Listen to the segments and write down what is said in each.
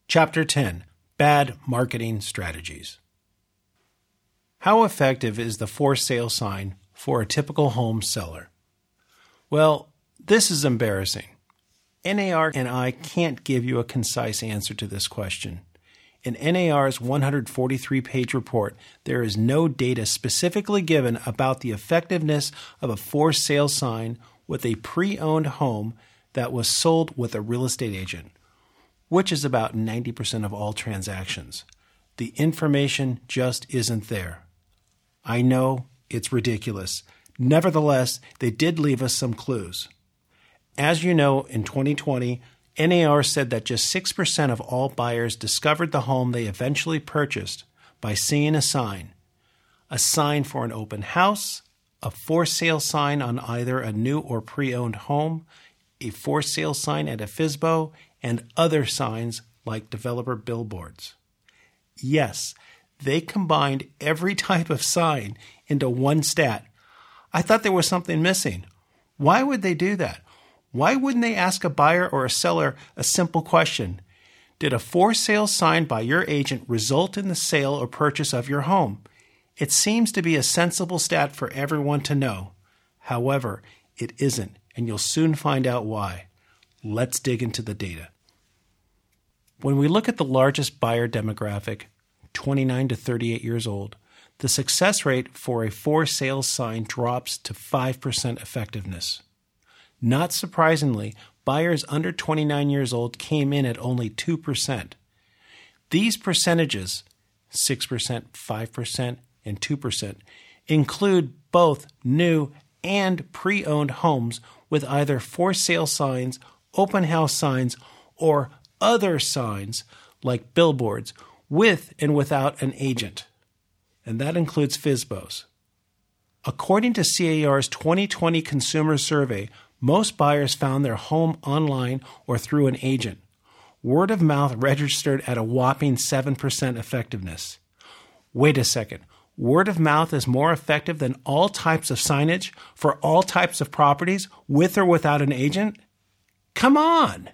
Chapter 10: Bad Marketing Strategies. How effective is the for sale sign for a typical home seller? Well, this is embarrassing. NAR and I can't give you a concise answer to this question. In NAR's 143-page report, there is no data specifically given about the effectiveness of a for sale sign with a pre-owned home that was sold with a real estate agent, which is about 90% of all transactions. The information just isn't there. I know it's ridiculous. Nevertheless, they did leave us some clues. As you know, in 2020, NAR said that just 6% of all buyers discovered the home they eventually purchased by seeing a sign for an open house, a for sale sign on either a new or pre-owned home, a for sale sign at a FSBO, and other signs like developer billboards. Yes, they combined every type of sign into one stat. I thought there was something missing. Why would they do that? Why wouldn't they ask a buyer or a seller a simple question? Did a for sale sign by your agent result in the sale or purchase of your home? It seems to be a sensible stat for everyone to know. However, it isn't, and you'll soon find out why. Let's dig into the data. When we look at the largest buyer demographic, 29 to 38 years old, the success rate for a for sale sign drops to 5% effectiveness. Not surprisingly, buyers under 29 years old came in at only 2%. These percentages, 6%, 5%, and 2%, include both new and pre-owned homes with either for sale signs, open house signs, or other signs like billboards with and without an agent. And that includes FSBOs. According to CAR's 2020 consumer survey, most buyers found their home online or through an agent. Word of mouth registered at a whopping 7% effectiveness. Wait a second. Word of mouth is more effective than all types of signage for all types of properties with or without an agent? Come on!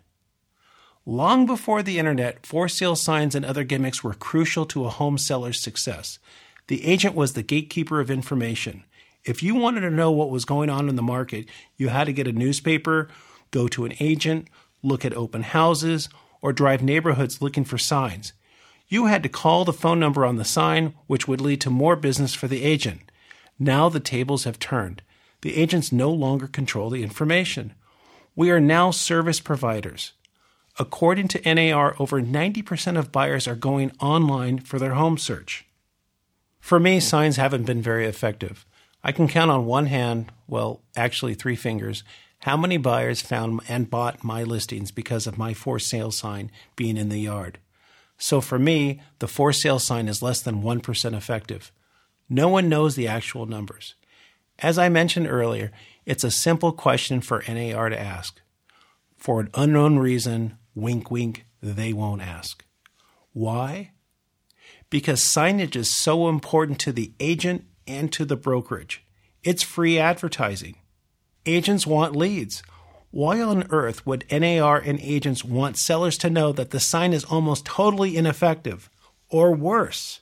Long before the internet, for sale signs and other gimmicks were crucial to a home seller's success. The agent was the gatekeeper of information. If you wanted to know what was going on in the market, you had to get a newspaper, go to an agent, look at open houses, or drive neighborhoods looking for signs. You had to call the phone number on the sign, which would lead to more business for the agent. Now the tables have turned. The agents no longer control the information. We are now service providers. According to NAR, over 90% of buyers are going online for their home search. For me, signs haven't been very effective. I can count on one hand, well, actually 3 fingers, how many buyers found and bought my listings because of my for sale sign being in the yard. So for me, the for sale sign is less than 1% effective. No one knows the actual numbers. As I mentioned earlier, it's a simple question for NAR to ask. For an unknown reason, wink, wink, they won't ask. Why? Because signage is so important to the agent and to the brokerage. It's free advertising. Agents want leads. Why on earth would NAR and agents want sellers to know that the sign is almost totally ineffective, or worse?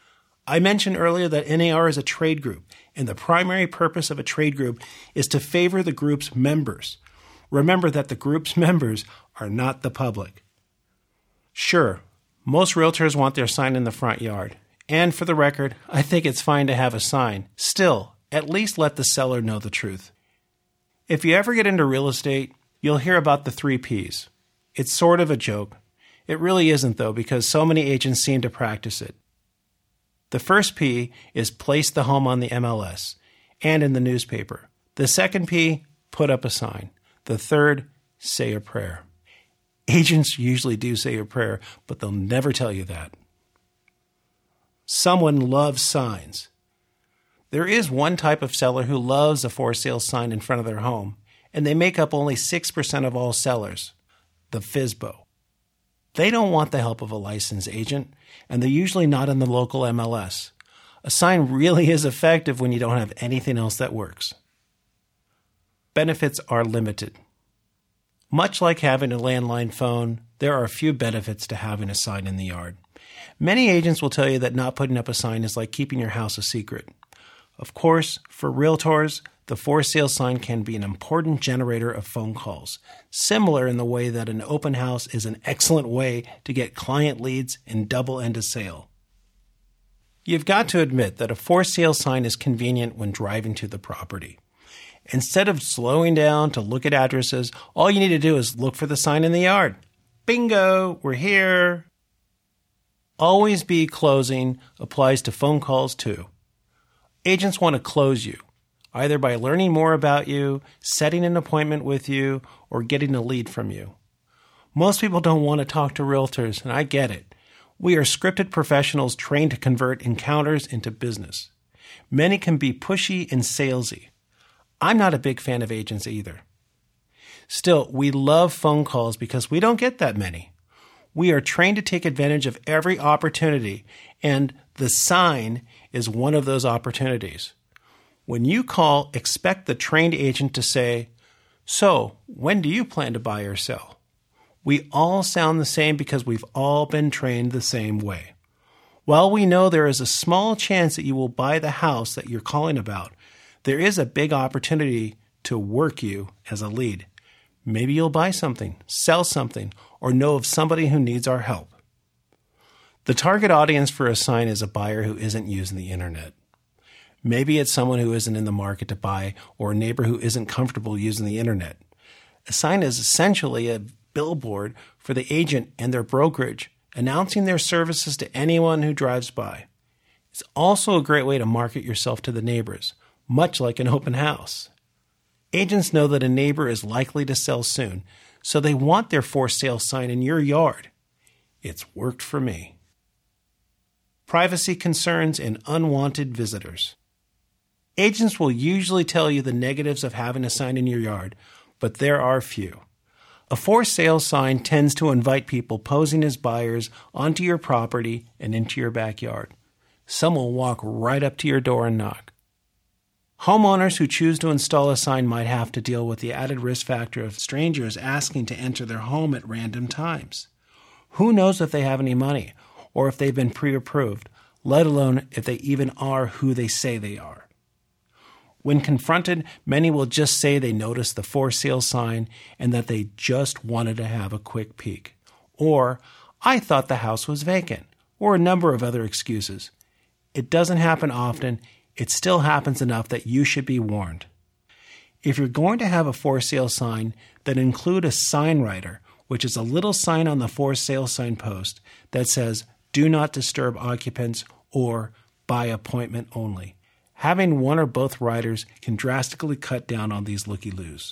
I mentioned earlier that NAR is a trade group, and the primary purpose of a trade group is to favor the group's members. Remember that the group's members are not the public. Sure, most realtors want their sign in the front yard. And for the record, I think it's fine to have a sign. Still, at least let the seller know the truth. If you ever get into real estate, you'll hear about the 3 Ps. It's sort of a joke. It really isn't, though, because so many agents seem to practice it. The first P is place the home on the MLS and in the newspaper. The second P, put up a sign. The third, say a prayer. Agents usually do say a prayer, but they'll never tell you that. Someone loves signs. There is one type of seller who loves a for sale sign in front of their home, and they make up only 6% of all sellers, the FSBO. They don't want the help of a licensed agent, and they're usually not in the local MLS. A sign really is effective when you don't have anything else that works. Benefits are limited. Much like having a landline phone, there are a few benefits to having a sign in the yard. Many agents will tell you that not putting up a sign is like keeping your house a secret. Of course, for realtors, the for sale sign can be an important generator of phone calls, similar in the way that an open house is an excellent way to get client leads and double end a sale. You've got to admit that a for sale sign is convenient when driving to the property. Instead of slowing down to look at addresses, all you need to do is look for the sign in the yard. Bingo, we're here. Always be closing applies to phone calls too. Agents want to close you, either by learning more about you, setting an appointment with you, or getting a lead from you. Most people don't want to talk to realtors, and I get it. We are scripted professionals trained to convert encounters into business. Many can be pushy and salesy. I'm not a big fan of agents either. Still, we love phone calls because we don't get that many. We are trained to take advantage of every opportunity, and the sign is one of those opportunities. When you call, expect the trained agent to say, "So, when do you plan to buy or sell?" We all sound the same because we've all been trained the same way. While we know there is a small chance that you will buy the house that you're calling about, there is a big opportunity to work you as a lead. Maybe you'll buy something, sell something, or know of somebody who needs our help. The target audience for a sign is a buyer who isn't using the internet. Maybe it's someone who isn't in the market to buy or a neighbor who isn't comfortable using the internet. A sign is essentially a billboard for the agent and their brokerage, announcing their services to anyone who drives by. It's also a great way to market yourself to the neighbors, much like an open house. Agents know that a neighbor is likely to sell soon, so they want their for sale sign in your yard. It's worked for me. Privacy concerns and unwanted visitors. Agents will usually tell you the negatives of having a sign in your yard, but there are few. A for sale sign tends to invite people posing as buyers onto your property and into your backyard. Some will walk right up to your door and knock. Homeowners who choose to install a sign might have to deal with the added risk factor of strangers asking to enter their home at random times. Who knows if they have any money or if they've been pre-approved, let alone if they even are who they say they are. When confronted, many will just say they noticed the for sale sign and that they just wanted to have a quick peek. Or, "I thought the house was vacant," or a number of other excuses. It doesn't happen often. It still happens enough that you should be warned. If you're going to have a for sale sign, then include a sign writer, which is a little sign on the for sale sign post that says, "Do not disturb occupants," or "By appointment only." Having one or both writers can drastically cut down on these looky-loos.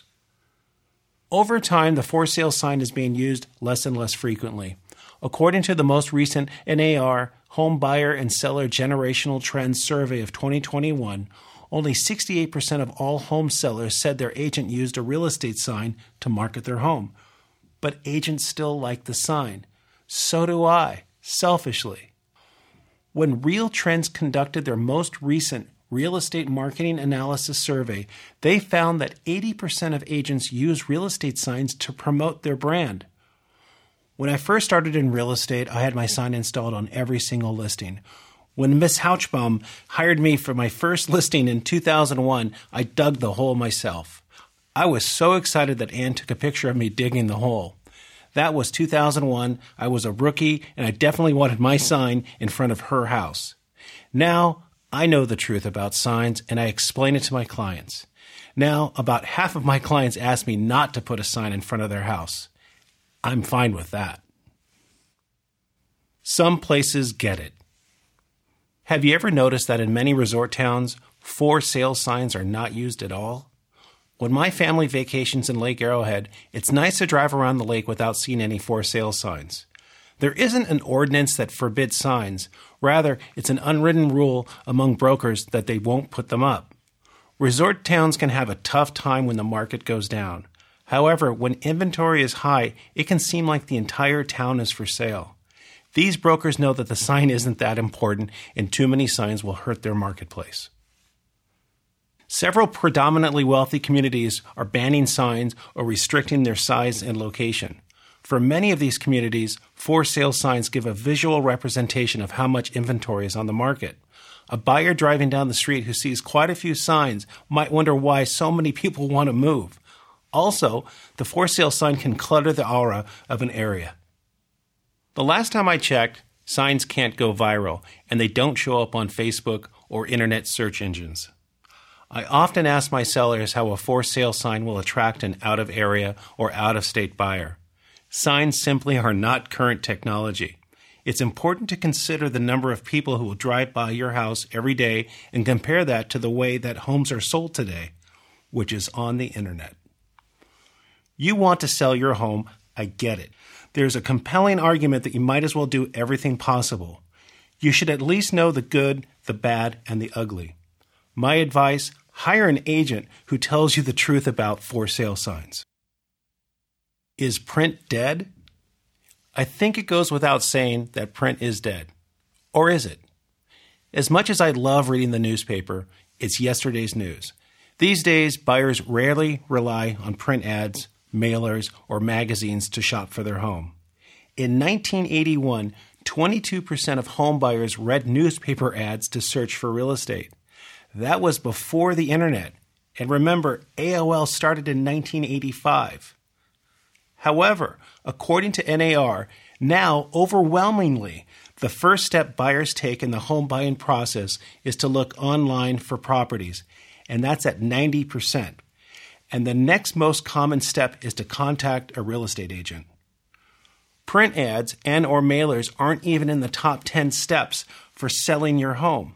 Over time, the for sale sign is being used less and less frequently. According to the most recent NAR Home Buyer and Seller Generational Trends Survey of 2021, only 68% of all home sellers said their agent used a real estate sign to market their home. But agents still like the sign. So do I, selfishly. When Real Trends conducted their most recent real estate marketing analysis survey, they found that 80% of agents use real estate signs to promote their brand. When I first started in real estate, I had my sign installed on every single listing. When Miss Houchbaum hired me for my first listing in 2001, I dug the hole myself. I was so excited that Ann took a picture of me digging the hole. That was 2001. I was a rookie, and I definitely wanted my sign in front of her house. Now, I know the truth about signs, and I explain it to my clients. Now, about half of my clients ask me not to put a sign in front of their house. I'm fine with that. Some places get it. Have you ever noticed that in many resort towns, for sale signs are not used at all? When my family vacations in Lake Arrowhead, it's nice to drive around the lake without seeing any for sale signs. There isn't an ordinance that forbids signs. Rather, it's an unwritten rule among brokers that they won't put them up. Resort towns can have a tough time when the market goes down. However, when inventory is high, it can seem like the entire town is for sale. These brokers know that the sign isn't that important, and too many signs will hurt their marketplace. Several predominantly wealthy communities are banning signs or restricting their size and location. For many of these communities, for sale signs give a visual representation of how much inventory is on the market. A buyer driving down the street who sees quite a few signs might wonder why so many people want to move. Also, the for sale sign can clutter the aura of an area. The last time I checked, signs can't go viral, and they don't show up on Facebook or internet search engines. I often ask my sellers how a for sale sign will attract an out-of-area or out-of-state buyer. Signs simply are not current technology. It's important to consider the number of people who will drive by your house every day and compare that to the way that homes are sold today, which is on the internet. You want to sell your home, I get it. There's a compelling argument that you might as well do everything possible. You should at least know the good, the bad, and the ugly. My advice, hire an agent who tells you the truth about for sale signs. Is print dead? I think it goes without saying that print is dead. Or is it? As much as I love reading the newspaper, it's yesterday's news. These days, buyers rarely rely on print ads, mailers, or magazines to shop for their home. In 1981, 22% of home buyers read newspaper ads to search for real estate. That was before the internet. And remember, AOL started in 1985. However, according to NAR, now overwhelmingly, the first step buyers take in the home buying process is to look online for properties, and that's at 90%. And the next most common step is to contact a real estate agent. Print ads and or mailers aren't even in the top 10 steps for selling your home.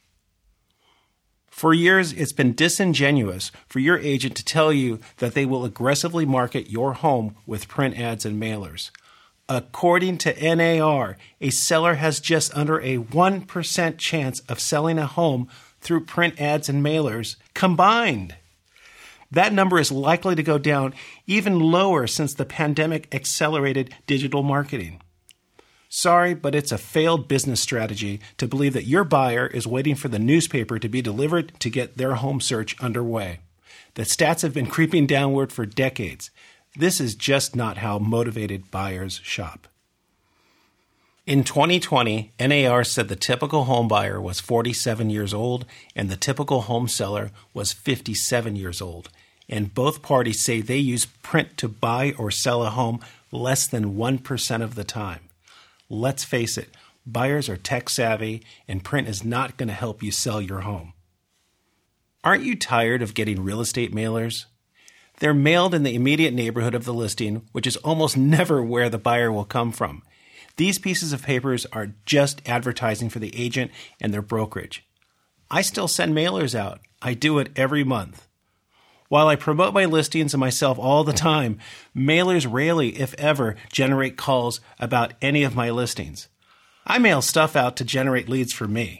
For years, it's been disingenuous for your agent to tell you that they will aggressively market your home with print ads and mailers. According to NAR, a seller has just under a 1% chance of selling a home through print ads and mailers combined. That number is likely to go down even lower since the pandemic accelerated digital marketing. Sorry, but it's a failed business strategy to believe that your buyer is waiting for the newspaper to be delivered to get their home search underway. The stats have been creeping downward for decades. This is just not how motivated buyers shop. In 2020, NAR said the typical home buyer was 47 years old and the typical home seller was 57 years old. And both parties say they use print to buy or sell a home less than 1% of the time. Let's face it, buyers are tech savvy and print is not going to help you sell your home. Aren't you tired of getting real estate mailers? They're mailed in the immediate neighborhood of the listing, which is almost never where the buyer will come from. These pieces of papers are just advertising for the agent and their brokerage. I still send mailers out. I do it every month. While I promote my listings and myself all the time, mailers rarely, if ever, generate calls about any of my listings. I mail stuff out to generate leads for me.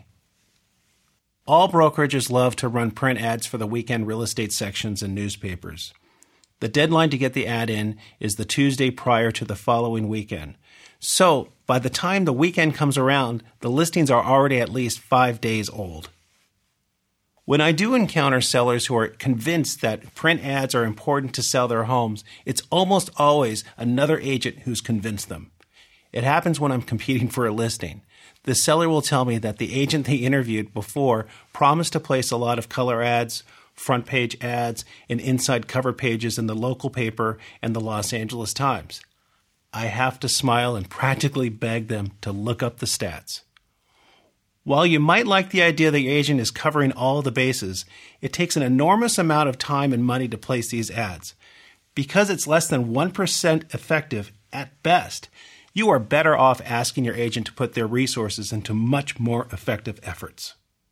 All brokerages love to run print ads for the weekend real estate sections in newspapers. The deadline to get the ad in is the Tuesday prior to the following weekend. So, by the time the weekend comes around, the listings are already at least 5 days old. When I do encounter sellers who are convinced that print ads are important to sell their homes, it's almost always another agent who's convinced them. It happens when I'm competing for a listing. The seller will tell me that the agent they interviewed before promised to place a lot of color ads, front page ads, and inside cover pages in the local paper and the Los Angeles Times. I have to smile and practically beg them to look up the stats. While you might like the idea the agent is covering all the bases, it takes an enormous amount of time and money to place these ads. Because it's less than 1% effective at best, you are better off asking your agent to put their resources into much more effective efforts.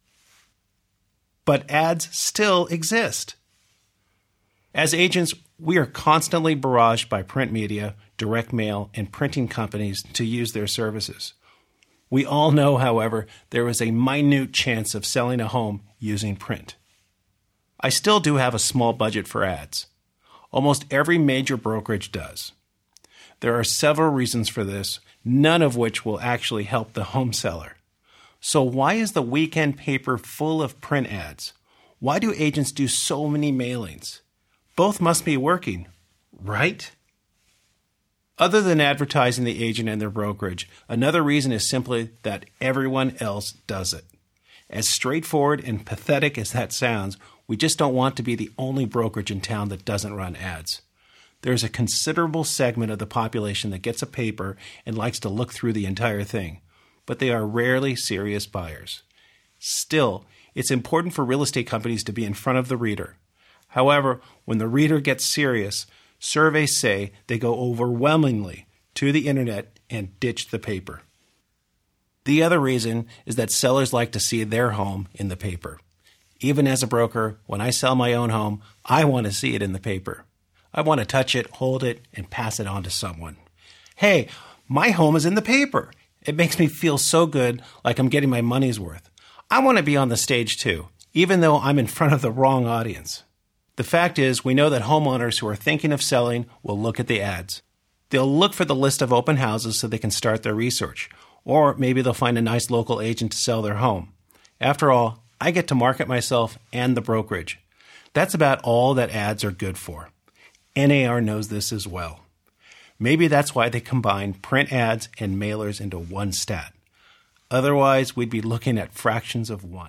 But ads still exist. As agents, we are constantly barraged by print media, direct mail, and printing companies to use their services. We all know, however, there is a minute chance of selling a home using print. I still do have a small budget for ads. Almost every major brokerage does. There are several reasons for this, none of which will actually help the home seller. So why is the weekend paper full of print ads? Why do agents do so many mailings? Both must be working, right? Other than advertising the agent and their brokerage, another reason is simply that everyone else does it. As straightforward and pathetic as that sounds, we just don't want to be the only brokerage in town that doesn't run ads. There's a considerable segment of the population that gets a paper and likes to look through the entire thing, but they are rarely serious buyers. Still, it's important for real estate companies to be in front of the reader. However, when the reader gets serious, surveys say they go overwhelmingly to the internet and ditch the paper. The other reason is that sellers like to see their home in the paper. Even as a broker, when I sell my own home, I want to see it in the paper. I want to touch it, hold it, and pass it on to someone. Hey, my home is in the paper. It makes me feel so good, like I'm getting my money's worth. I want to be on the stage too, even though I'm in front of the wrong audience. The fact is, we know that homeowners who are thinking of selling will look at the ads. They'll look for the list of open houses so they can start their research. Or maybe they'll find a nice local agent to sell their home. After all, I get to market myself and the brokerage. That's about all that ads are good for. NAR knows this as well. Maybe that's why they combine print ads and mailers into one stat. Otherwise, we'd be looking at fractions of one.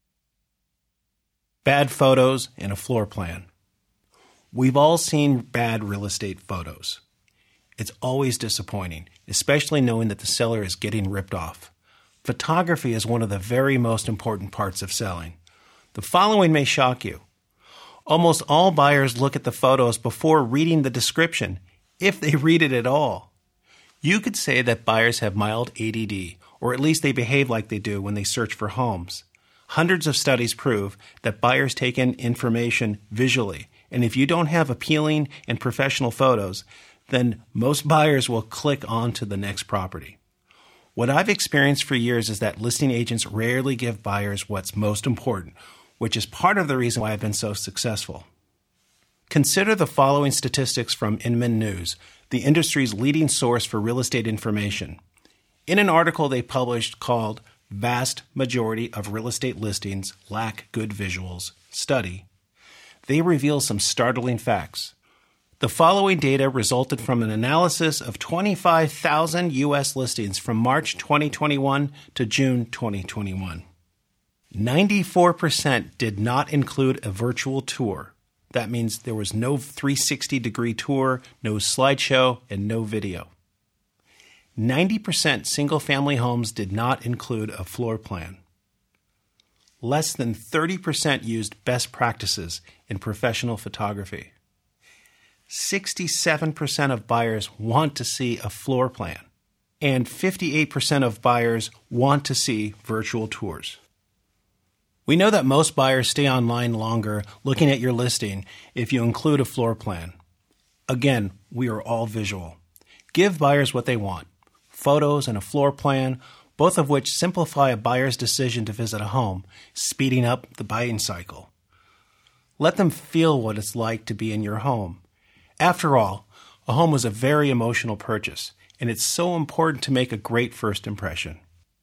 Bad photos and a floor plan. We've all seen bad real estate photos. It's always disappointing, especially knowing that the seller is getting ripped off. Photography is one of the very most important parts of selling. The following may shock you. Almost all buyers look at the photos before reading the description, if they read it at all. You could say that buyers have mild ADD, or at least they behave like they do when they search for homes. Hundreds of studies prove that buyers take in information visually, and if you don't have appealing and professional photos, then most buyers will click on to the next property. What I've experienced for years is that listing agents rarely give buyers what's most important, which is part of the reason why I've been so successful. Consider the following statistics from Inman News, the industry's leading source for real estate information. In an article they published called Vast Majority of Real Estate Listings Lack Good Visuals Study, they reveal some startling facts. The following data resulted from an analysis of 25,000 U.S. listings from March 2021 to June 2021. 94% did not include a virtual tour. That means there was no 360-degree tour, no slideshow, and no video. 90% single-family homes did not include a floor plan. Less than 30% used best practices in professional photography. 67% of buyers want to see a floor plan, and 58% of buyers want to see virtual tours. We know that most buyers stay online longer looking at your listing if you include a floor plan. Again, we are all visual. Give buyers what they want, photos and a floor plan, both of which simplify a buyer's decision to visit a home, speeding up the buying cycle. Let them feel what it's like to be in your home. After all, a home was a very emotional purchase, and it's so important to make a great first impression.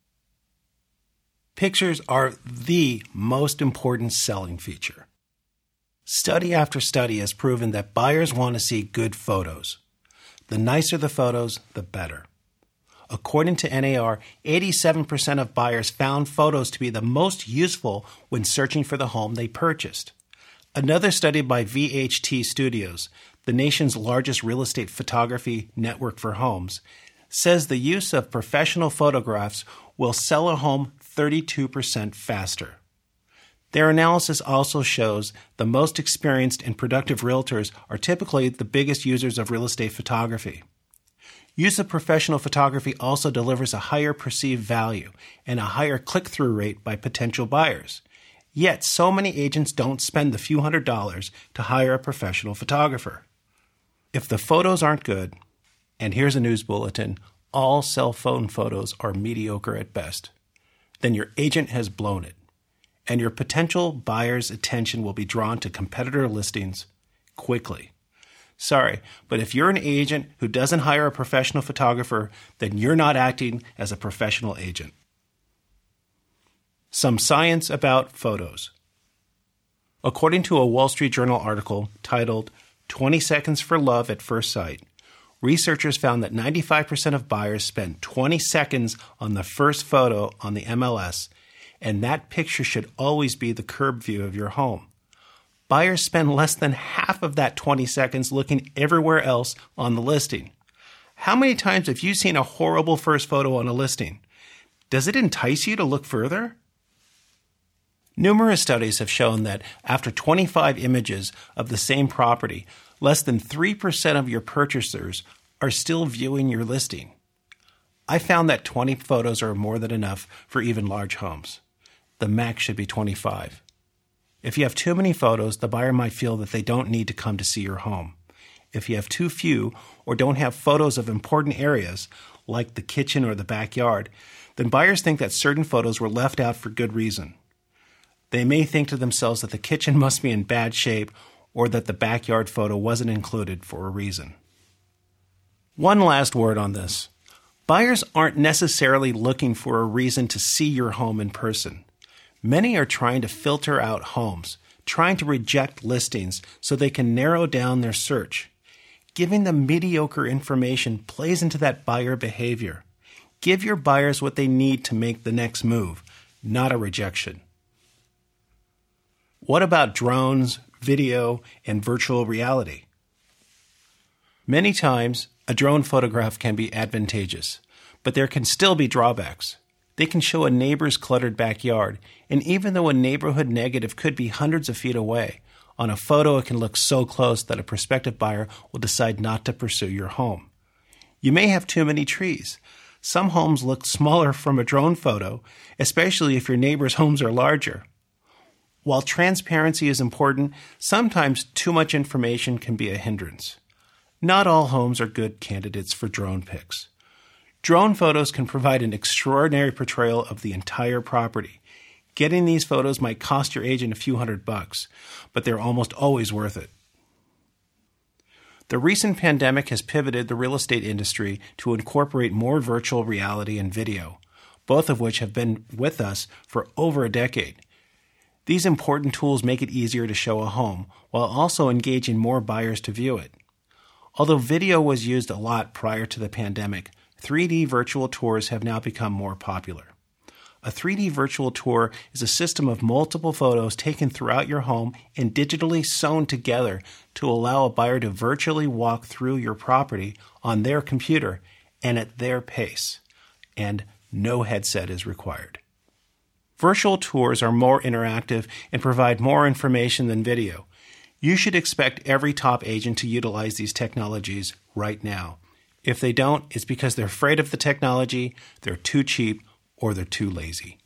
Pictures are the most important selling feature. Study after study has proven that buyers want to see good photos. The nicer the photos, the better. According to NAR, 87% of buyers found photos to be the most useful when searching for the home they purchased. Another study by VHT Studios, the nation's largest real estate photography network for homes, says the use of professional photographs will sell a home 32% faster. Their analysis also shows the most experienced and productive realtors are typically the biggest users of real estate photography. Use of professional photography also delivers a higher perceived value and a higher click-through rate by potential buyers. Yet, so many agents don't spend the few $100s to hire a professional photographer. If the photos aren't good, and here's a news bulletin, all cell phone photos are mediocre at best, then your agent has blown it, and your potential buyer's attention will be drawn to competitor listings quickly. Sorry, but if you're an agent who doesn't hire a professional photographer, then you're not acting as a professional agent. Some science about photos. According to a Wall Street Journal article titled 20 Seconds for Love at First Sight, researchers found that 95% of buyers spend 20 seconds on the first photo on the MLS, and that picture should always be the curb view of your home. Buyers spend less than half of that 20 seconds looking everywhere else on the listing. How many times have you seen a horrible first photo on a listing? Does it entice you to look further? Numerous studies have shown that after 25 images of the same property, less than 3% of your purchasers are still viewing your listing. I found that 20 photos are more than enough for even large homes. The max should be 25. If you have too many photos, the buyer might feel that they don't need to come to see your home. If you have too few or don't have photos of important areas, like the kitchen or the backyard, then buyers think that certain photos were left out for good reason. They may think to themselves that the kitchen must be in bad shape or that the backyard photo wasn't included for a reason. One last word on this. Buyers aren't necessarily looking for a reason to see your home in person. Many are trying to filter out homes, trying to reject listings so they can narrow down their search. Giving them mediocre information plays into that buyer behavior. Give your buyers what they need to make the next move, not a rejection. What about drones, video, and virtual reality? Many times, a drone photograph can be advantageous, but there can still be drawbacks. They can show a neighbor's cluttered backyard, and even though a neighborhood negative could be hundreds of feet away, on a photo it can look so close that a prospective buyer will decide not to pursue your home. You may have too many trees. Some homes look smaller from a drone photo, especially if your neighbor's homes are larger. While transparency is important, sometimes too much information can be a hindrance. Not all homes are good candidates for drone pics. Drone photos can provide an extraordinary portrayal of the entire property. Getting these photos might cost your agent a few $100, but they're almost always worth it. The recent pandemic has pivoted the real estate industry to incorporate more virtual reality and video, both of which have been with us for over a decade. These important tools make it easier to show a home, while also engaging more buyers to view it. Although video was used a lot prior to the pandemic, 3D virtual tours have now become more popular. A 3D virtual tour is a system of multiple photos taken throughout your home and digitally sewn together to allow a buyer to virtually walk through your property on their computer and at their pace, and no headset is required. Virtual tours are more interactive and provide more information than video. You should expect every top agent to utilize these technologies right now. If they don't, it's because they're afraid of the technology, they're too cheap, or they're too lazy.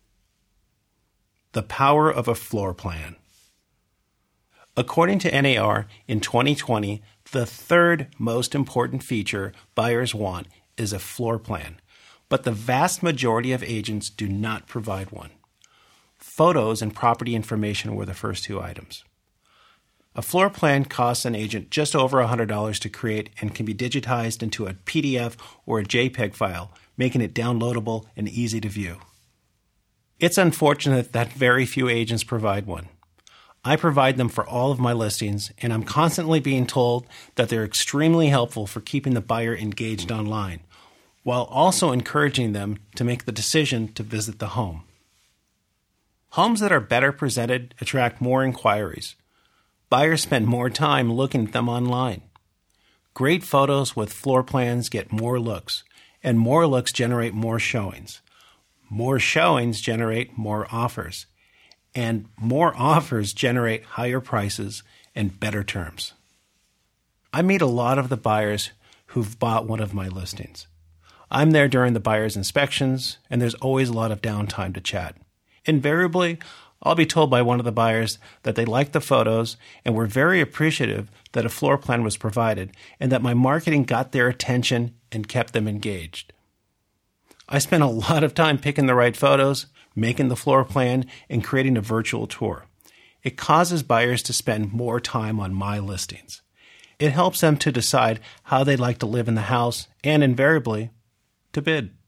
The power of a floor plan. According to NAR, in 2020, the third most important feature buyers want is a floor plan, but the vast majority of agents do not provide one. Photos and property information were the first two items. A floor plan costs an agent just over $100 to create and can be digitized into a PDF or a JPEG file, making it downloadable and easy to view. It's unfortunate that very few agents provide one. I provide them for all of my listings, and I'm constantly being told that they're extremely helpful for keeping the buyer engaged online, while also encouraging them to make the decision to visit the home. Homes that are better presented attract more inquiries. Buyers spend more time looking at them online. Great photos with floor plans get more looks, and more looks generate more showings. More showings generate more offers, and more offers generate higher prices and better terms. I meet a lot of the buyers who've bought one of my listings. I'm there during the buyer's inspections, and there's always a lot of downtime to chat. Invariably, I'll be told by one of the buyers that they liked the photos and were very appreciative that a floor plan was provided and that my marketing got their attention and kept them engaged. I spent a lot of time picking the right photos, making the floor plan, and creating a virtual tour. It causes buyers to spend more time on my listings. It helps them to decide how they'd like to live in the house and, invariably, to bid.